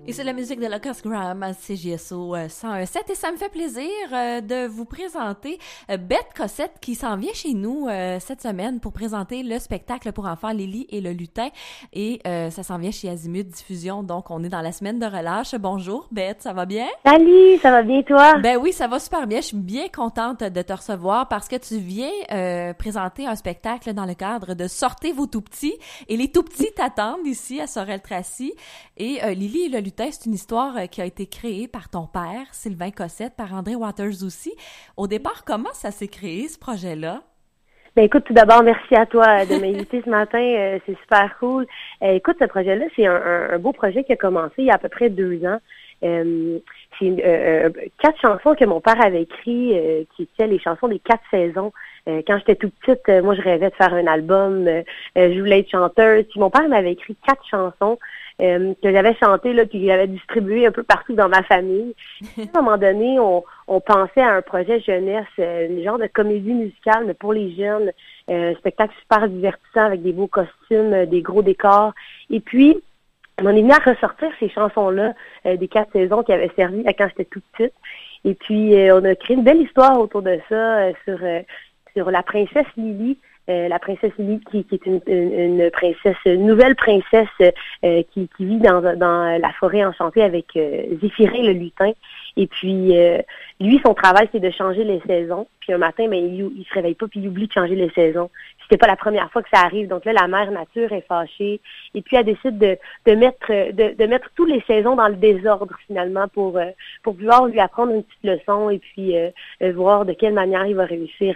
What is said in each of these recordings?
Et c'est la musique de Locust Graham à CJSO 101.7 et ça me fait plaisir de vous présenter Beth Cossette qui s'en vient chez nous cette semaine pour présenter le spectacle pour enfants Lily et le lutin et ça s'en vient chez Azimut Diffusion, donc on est dans la semaine de relâche. Bonjour Beth, ça va bien? Salut, ça va bien toi? Ben oui, ça va super bien, je suis bien contente de te recevoir parce que tu viens présenter un spectacle dans le cadre de Sortez vos tout-petits et les tout-petits t'attendent ici à Sorel-Tracy et Lily et le lutin, c'est une histoire qui a été créée par ton père, Sylvain Cossette, par André Waters aussi. Au départ, comment ça s'est créé, ce projet-là? Ben écoute, tout d'abord, merci à toi de m'inviter ce matin, c'est super cool. Écoute, ce projet-là, c'est un beau projet qui a commencé il y a à peu près 2 ans. C'est 4 chansons que mon père avait écrites, qui étaient les chansons des 4 saisons. Quand j'étais toute petite, moi, je rêvais de faire un album. Je voulais être chanteuse. Puis mon père m'avait écrit 4 chansons que j'avais chantées, là, puis j'avais distribué un peu partout dans ma famille. À un moment donné, on pensait à un projet jeunesse, une genre de comédie musicale, mais pour les jeunes, un spectacle super divertissant avec des beaux costumes, des gros décors. Et puis, on est venu à ressortir ces chansons-là des 4 saisons qui avaient servi à quand j'étais toute petite. Et puis, on a créé une belle histoire autour de ça sur la princesse Lily. La princesse Lily qui est une princesse, une nouvelle princesse qui vit dans la forêt enchantée avec Zéphirin le lutin. Et puis, lui, son travail, c'est de changer les saisons. Puis un matin, ben, il se réveille pas puis il oublie de changer les saisons. C'était pas la première fois que ça arrive. Donc là, la mère nature est fâchée. Et puis, elle décide de mettre toutes les saisons dans le désordre, finalement, pour pouvoir lui apprendre une petite leçon et puis voir de quelle manière il va réussir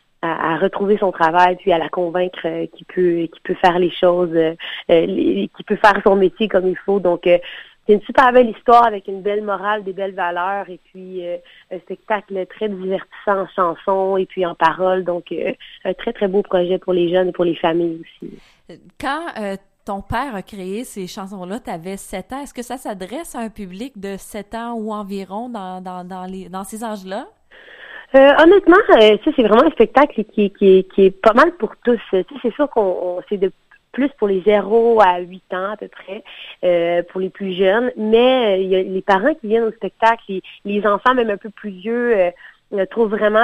à retrouver son travail, puis à la convaincre qu'il peut faire les choses, qu'il peut faire son métier comme il faut. Donc, c'est une super belle histoire avec une belle morale, des belles valeurs, et puis un spectacle très divertissant en chansons et puis en paroles. Donc, un très, très beau projet pour les jeunes et pour les familles aussi. Quand ton père a créé ces chansons-là, tu avais 7 ans. Est-ce que ça s'adresse à un public de 7 ans ou environ dans ces âges-là? Honnêtement, c'est vraiment un spectacle qui est pas mal pour tous. C'est sûr qu'on c'est de plus pour les 0 à 8 ans à peu près, pour les plus jeunes, mais il y a les parents qui viennent au spectacle, les enfants même un peu plus vieux trouvent vraiment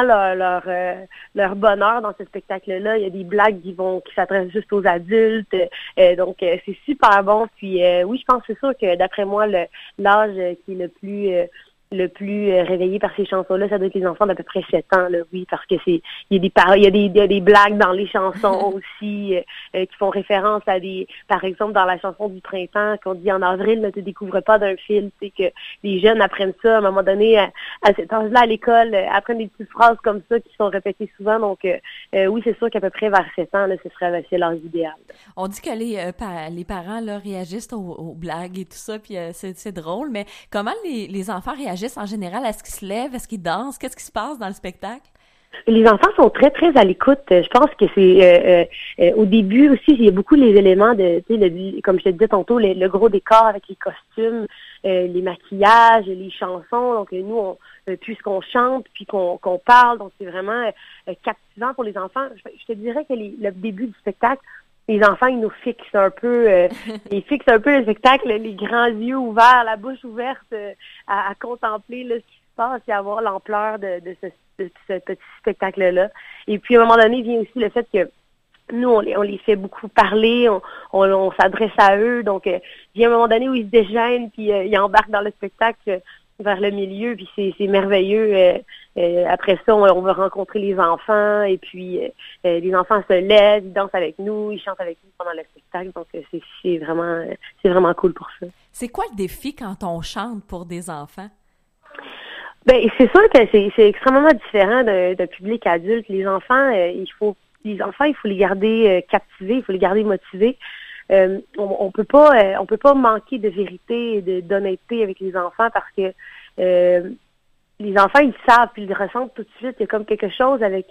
leur bonheur dans ce spectacle-là. Il y a des blagues qui s'adressent juste aux adultes, donc c'est super bon. Puis oui, je pense que c'est sûr que d'après moi, l'âge qui est le plus réveillé par ces chansons-là, ça doit être les enfants d'à peu près 7 ans, là, oui, parce que il y a des blagues dans les chansons aussi qui font référence à par exemple, dans la chanson du printemps, qu'on dit en avril, ne te découvre pas d'un fil, c'est que les jeunes apprennent ça à un moment donné, à cet âge-là à l'école, apprennent des petites phrases comme ça qui sont répétées souvent, donc oui, c'est sûr qu'à peu près vers 7 ans, là, c'est l'âge idéal. On dit que les parents là réagissent aux blagues et tout ça, puis c'est drôle, mais comment les enfants réagissent en général? Est-ce qu'ils se lèvent? Est-ce qu'ils dansent? Qu'est-ce qui se passe dans le spectacle? Les enfants sont très, très à l'écoute. Je pense que c'est au début aussi, il y a beaucoup les éléments comme je te disais tantôt, le gros décor avec les costumes, les maquillages, les chansons. Donc nous, puisqu'on chante puis qu'on parle, donc c'est vraiment captivant pour les enfants. Je te dirais que le début du spectacle, les enfants, ils nous fixent un peu, ils fixent un peu le spectacle, les grands yeux ouverts, la bouche ouverte, à contempler là, ce qui se passe et à voir l'ampleur de ce petit spectacle-là. Et puis, à un moment donné, vient aussi le fait que nous, on les fait beaucoup parler, on s'adresse à eux, donc il y a un moment donné où ils se déchaînent, puis ils embarquent dans le spectacle vers le milieu, puis c'est merveilleux. Après ça, on va rencontrer les enfants, et puis les enfants se lèvent, ils dansent avec nous, ils chantent avec nous pendant le spectacle, donc c'est vraiment cool pour ça. C'est quoi le défi quand on chante pour des enfants? Ben, c'est sûr que c'est extrêmement différent d'un public adulte. Les enfants, il faut les garder captivés, il faut les garder motivés. On peut pas manquer de vérité et d'honnêteté avec les enfants parce que les enfants, ils savent puis ils le ressentent tout de suite. Il y a comme quelque chose avec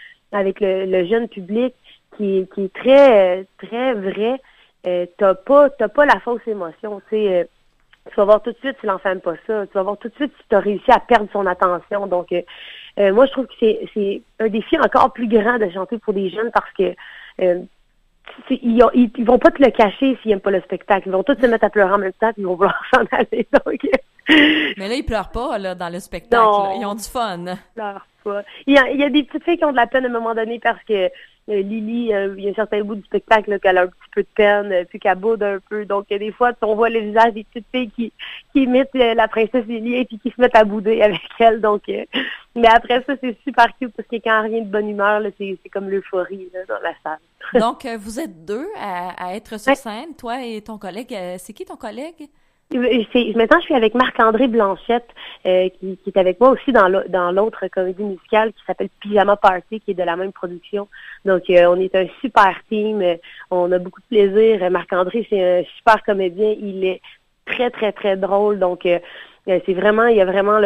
le jeune public qui est très très vrai. T'as pas la fausse émotion, tu sais. Tu vas voir tout de suite si l'enfant n'aime pas ça. Tu vas voir tout de suite si tu as réussi à perdre son attention. Donc, moi, je trouve que c'est un défi encore plus grand de chanter pour des jeunes parce que ils vont pas te le cacher s'ils aiment pas le spectacle. Ils vont tous se mettre à pleurer en même temps, puis ils vont vouloir s'en aller. Donc... Mais là, ils pleurent pas, là, dans le spectacle. Là. Ils ont du fun. Ils pleurent pas. Il y a des petites filles qui ont de la peine à un moment donné parce que Lily, il y a un certain bout du spectacle là, qu'elle a un petit peu de peine, puis qu'elle boude un peu. Donc, des fois, on voit le visage des petites filles qui imitent la princesse Lily et puis qui se mettent à bouder avec elle. Donc, mais après ça, c'est super cute parce que quand elle revient de bonne humeur, là, c'est comme l'euphorie là, dans la salle. Donc, vous êtes deux à être sur scène, toi et ton collègue. C'est qui ton collègue? Maintenant, je suis avec Marc-André Blanchette, qui est avec moi aussi dans l'autre comédie musicale qui s'appelle Pyjama Party, qui est de la même production. Donc, on est un super team. On a beaucoup de plaisir. Marc-André, c'est un super comédien. Il est très, très, très drôle. Donc, c'est vraiment, il y a vraiment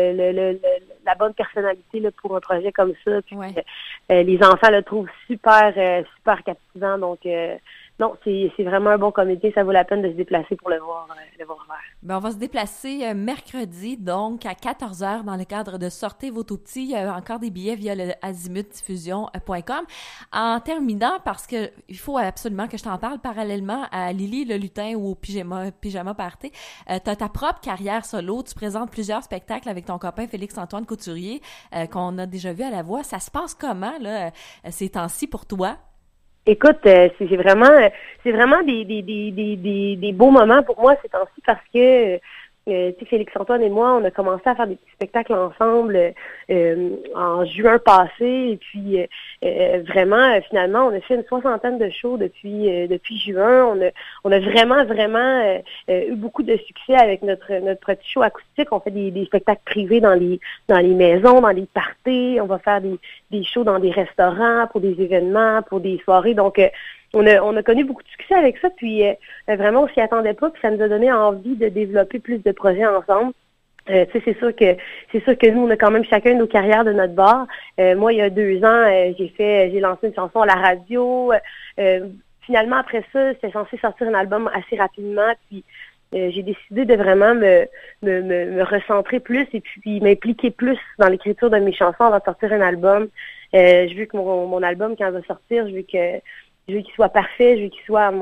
la bonne personnalité là, pour un projet comme ça. Puis, les enfants le trouvent super, super captivant. Donc, non, c'est vraiment un bon comédien. Ça vaut la peine de se déplacer pour le voir live. Ben, on va se déplacer mercredi, donc à 14h dans le cadre de Sortez vos tout-petits. Il y a encore des billets via le azimutdiffusion.com. En terminant, parce que il faut absolument que je t'en parle, parallèlement à Lily le lutin ou au pyjama party, t'as ta propre carrière solo. Tu présentes plusieurs spectacles avec ton copain Félix-Antoine Couturier, qu'on a déjà vu à la voix. Ça se passe comment, là, ces temps-ci pour toi? Écoute, c'est vraiment des beaux moments pour moi ces temps-ci parce que tu sais, Félix-Antoine et moi, on a commencé à faire des petits spectacles ensemble en juin passé et puis vraiment, finalement, on a fait une 60aine de shows depuis juin. On a vraiment eu beaucoup de succès avec notre petit show acoustique. On fait des spectacles privés dans les maisons, dans les parties. On va faire des shows dans des restaurants, pour des événements, pour des soirées. Donc, on a connu beaucoup de succès avec ça, puis vraiment on s'y attendait pas, puis ça nous a donné envie de développer plus de projets ensemble. Tu sais, c'est sûr que nous, on a quand même chacun nos carrières de notre bord. Moi, il y a 2 ans, j'ai lancé une chanson à la radio. Finalement, après ça, c'était censé sortir un album assez rapidement, puis j'ai décidé de vraiment me recentrer plus et puis m'impliquer plus dans l'écriture de mes chansons avant de sortir un album. Je veux que mon album, quand il va sortir, je veux qu'il soit parfait, je veux qu'il soit à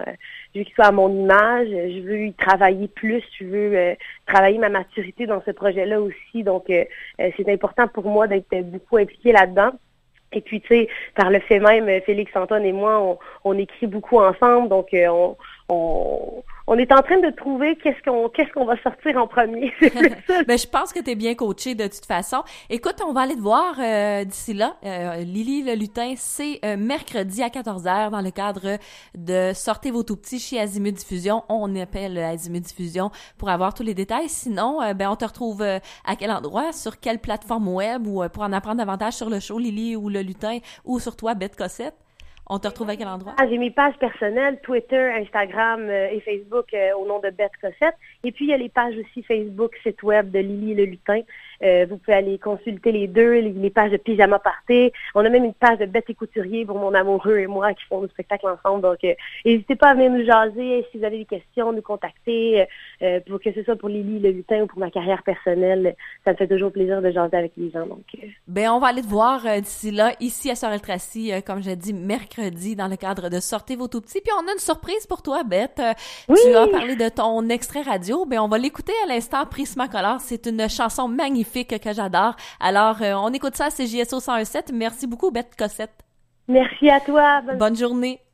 mon image, je veux y travailler plus, je veux travailler ma maturité dans ce projet-là aussi. Donc, c'est important pour moi d'être beaucoup impliquée là-dedans. Et puis, tu sais, par le fait même, Félix-Antoine et moi, on écrit beaucoup ensemble, donc on est en train de trouver qu'est-ce qu'on va sortir en premier. Ben, je pense que tu es bien coaché de toute façon. Écoute, on va aller te voir d'ici là. Lily le lutin, c'est mercredi à 14h dans le cadre de Sortez vos tout-petits chez Azimut Diffusion. On appelle Azimut Diffusion pour avoir tous les détails. Sinon, on te retrouve à quel endroit, sur quelle plateforme web ou pour en apprendre davantage sur le show Lily ou le lutin ou sur toi, Bette Cossette? On te retrouve à quel endroit? J'ai mes pages personnelles, Twitter, Instagram et Facebook au nom de Bette Cossette. Et puis, il y a les pages aussi Facebook, site web de Lily le lutin. Vous pouvez aller consulter les deux, les pages de Pyjama Party. On a même une page de Bette et Couturier pour mon amoureux et moi qui font le spectacle ensemble. Donc, n'hésitez pas à venir nous jaser. Si vous avez des questions, nous contacter. Pour que ce soit pour Lily le lutin ou pour ma carrière personnelle, ça me fait toujours plaisir de jaser avec les gens. Donc, on va aller te voir d'ici là, ici à Sorel-Tracy, comme je dis, mercredi, dans le cadre de Sortez vos tout-petits. Puis on a une surprise pour toi, Bette. Oui. Tu as parlé de ton extrait radio. On va l'écouter à l'instant, Prismacolor. C'est une chanson magnifique que j'adore. Alors, on écoute ça à CJSO 101.7. Merci beaucoup, Bette Cossette. Merci à toi. Bonne journée.